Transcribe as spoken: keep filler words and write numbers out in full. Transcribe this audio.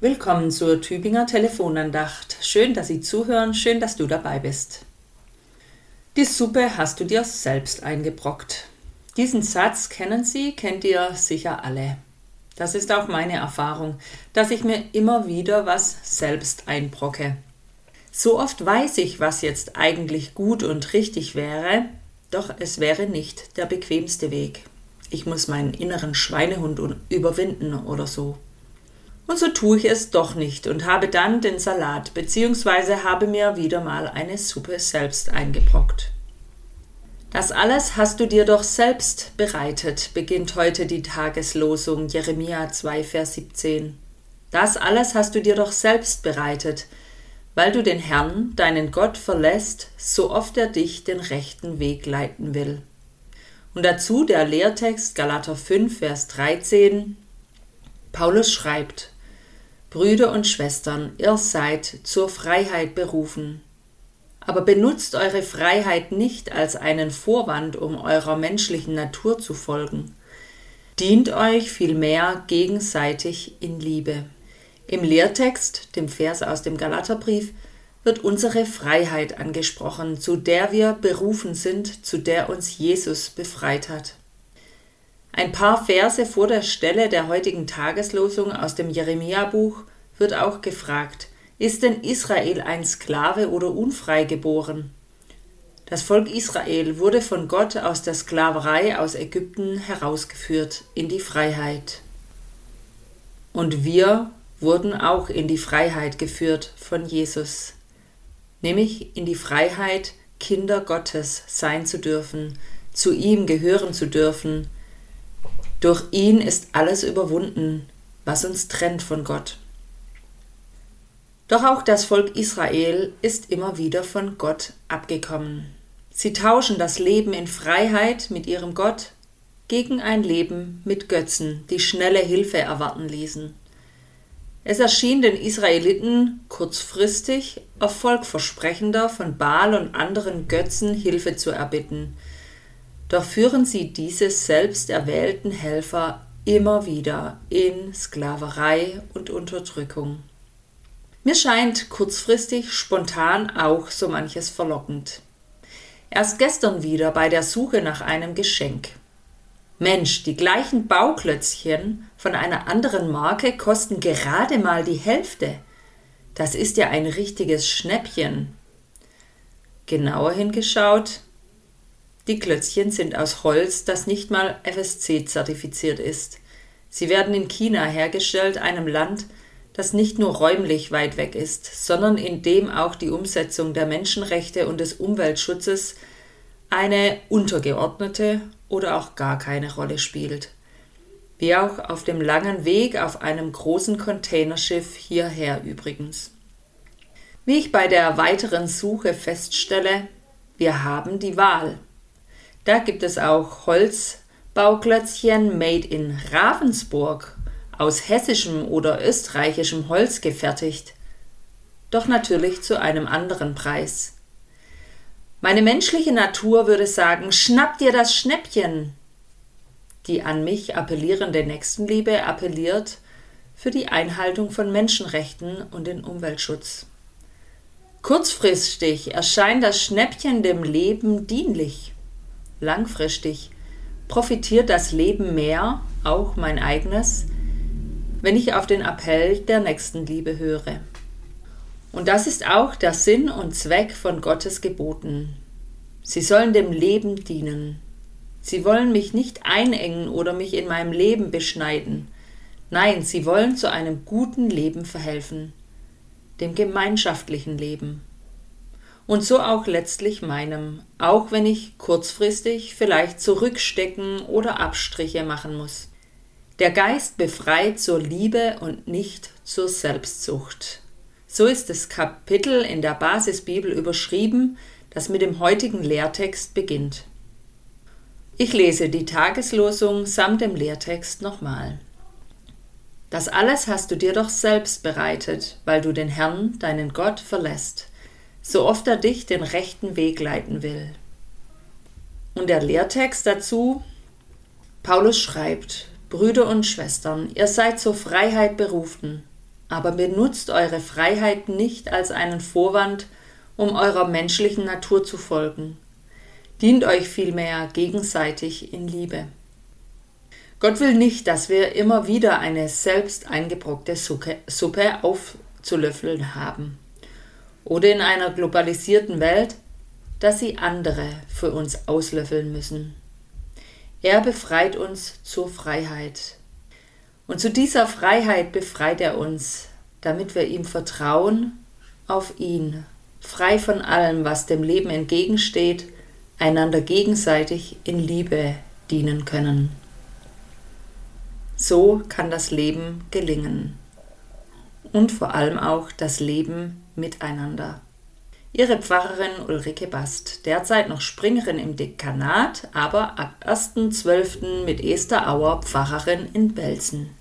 Willkommen zur Tübinger Telefonandacht. Schön, dass Sie zuhören, schön, dass du dabei bist. Die Suppe hast du dir selbst eingebrockt. Diesen Satz kennen Sie, kennt ihr sicher alle. Das ist auch meine Erfahrung, dass ich mir immer wieder was selbst einbrocke. So oft weiß ich, was jetzt eigentlich gut und richtig wäre, doch es wäre nicht der bequemste Weg. Ich muss meinen inneren Schweinehund überwinden oder so. Und so tue ich es doch nicht und habe dann den Salat bzw. habe mir wieder mal eine Suppe selbst eingebrockt. Das alles hast du dir doch selbst bereitet, beginnt heute die Tageslosung Jeremia zwei, Vers siebzehn. Das alles hast du dir doch selbst bereitet, weil du den Herrn, deinen Gott, verlässt, so oft er dich den rechten Weg leiten will. Und dazu der Lehrtext Galater fünf, Vers dreizehn. Paulus schreibt: Brüder und Schwestern, ihr seid zur Freiheit berufen. Aber benutzt eure Freiheit nicht als einen Vorwand, um eurer menschlichen Natur zu folgen. Dient euch vielmehr gegenseitig in Liebe. Im Lehrtext, dem Vers aus dem Galaterbrief, wird unsere Freiheit angesprochen, zu der wir berufen sind, zu der uns Jesus befreit hat. Ein paar Verse vor der Stelle der heutigen Tageslosung aus dem Jeremia-Buch wird auch gefragt: Ist denn Israel ein Sklave oder unfrei geboren? Das Volk Israel wurde von Gott aus der Sklaverei aus Ägypten herausgeführt in die Freiheit. Und wir wurden auch in die Freiheit geführt von Jesus, nämlich in die Freiheit, Kinder Gottes sein zu dürfen, zu ihm gehören zu dürfen. Durch ihn ist alles überwunden, was uns trennt von Gott. Doch auch das Volk Israel ist immer wieder von Gott abgekommen. Sie tauschen das Leben in Freiheit mit ihrem Gott gegen ein Leben mit Götzen, die schnelle Hilfe erwarten ließen. Es erschien den Israeliten kurzfristig erfolgversprechender, von Baal und anderen Götzen Hilfe zu erbitten. Doch führen sie diese selbst erwählten Helfer immer wieder in Sklaverei und Unterdrückung. Mir scheint kurzfristig spontan auch so manches verlockend. Erst gestern wieder bei der Suche nach einem Geschenk. Mensch, die gleichen Bauklötzchen von einer anderen Marke kosten gerade mal die Hälfte. Das ist ja ein richtiges Schnäppchen. Genauer hingeschaut: Die Klötzchen sind aus Holz, das nicht mal F S C-zertifiziert ist. Sie werden in China hergestellt, einem Land, das nicht nur räumlich weit weg ist, sondern in dem auch die Umsetzung der Menschenrechte und des Umweltschutzes eine untergeordnete oder auch gar keine Rolle spielt. Wie auch auf dem langen Weg auf einem großen Containerschiff hierher übrigens. Wie ich bei der weiteren Suche feststelle, wir haben die Wahl. Da gibt es auch Holzbauklötzchen made in Ravensburg, aus hessischem oder österreichischem Holz gefertigt, doch natürlich zu einem anderen Preis. Meine menschliche Natur würde sagen: Schnapp dir das Schnäppchen! Die an mich appellierende Nächstenliebe appelliert für die Einhaltung von Menschenrechten und den Umweltschutz. Kurzfristig erscheint das Schnäppchen dem Leben dienlich. Langfristig profitiert das Leben mehr, auch mein eigenes, wenn ich auf den Appell der Nächstenliebe höre. Und das ist auch der Sinn und Zweck von Gottes Geboten. Sie sollen dem Leben dienen. Sie wollen mich nicht einengen oder mich in meinem Leben beschneiden. Nein, sie wollen zu einem guten Leben verhelfen, dem gemeinschaftlichen Leben. Und so auch letztlich meinem, auch wenn ich kurzfristig vielleicht zurückstecken oder Abstriche machen muss. Der Geist befreit zur Liebe und nicht zur Selbstsucht. So ist das Kapitel in der Basisbibel überschrieben, das mit dem heutigen Lehrtext beginnt. Ich lese die Tageslosung samt dem Lehrtext nochmal. Das alles hast du dir doch selbst bereitet, weil du den Herrn, deinen Gott, verlässt, so oft er dich den rechten Weg leiten will. Und der Lehrtext dazu: Paulus schreibt: Brüder und Schwestern, ihr seid zur Freiheit berufen, aber benutzt eure Freiheit nicht als einen Vorwand, um eurer menschlichen Natur zu folgen. Dient euch vielmehr gegenseitig in Liebe. Gott will nicht, dass wir immer wieder eine selbst eingebrockte Suppe aufzulöffeln haben oder in einer globalisierten Welt, dass sie andere für uns auslöffeln müssen. Er befreit uns zur Freiheit. Und zu dieser Freiheit befreit er uns, damit wir ihm vertrauen, auf ihn, frei von allem, was dem Leben entgegensteht, einander gegenseitig in Liebe dienen können. So kann das Leben gelingen. Und vor allem auch das Leben miteinander. Ihre Pfarrerin Ulrike Bast, derzeit noch Springerin im Dekanat, aber ab ersten zwölften mit Esther Auer Pfarrerin in Belsen.